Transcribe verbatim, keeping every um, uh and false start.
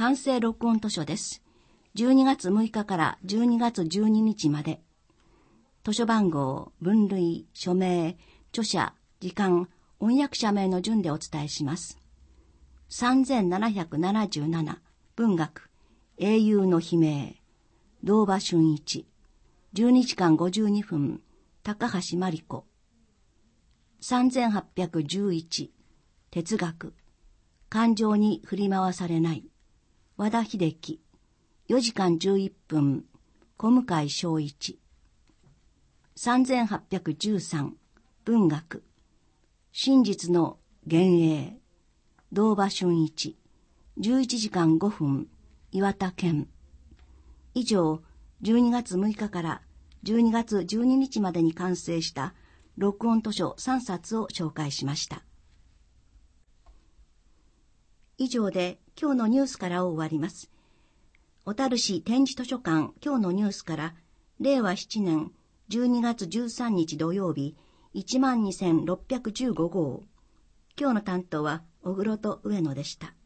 完成録音図書です。じゅうにがつむいかからじゅうにがつじゅうににちまで。図書番号、分類、署名、著者、時間、翻訳者名の順でお伝えします。さんぜんななひゃくななじゅうなな、文学、英雄の悲鳴、堂場俊一、じゅうにじかんごじゅうにふん、高橋真理子。さんぜんはっぴゃくじゅういち、哲学、感情に振り回されない、和田秀樹、よじかんじゅういっぷん、小向正一。さんぜんはっぴゃくじゅうさん、文学、真実の幻影、堂場俊一、じゅういちじかんごふん、岩田健。以上、じゅうにがつむいかからじゅうにがつじゅうににちまでに完成した録音図書さんさつを紹介しました。以上で今日のニュースからを終わります。小樽市展示図書館今日のニュースかられいわしちねんじゅうにがつじゅうさんにち土曜日いちまんにせんろっぴゃくじゅうごごう。今日の担当は小黒と上野でした。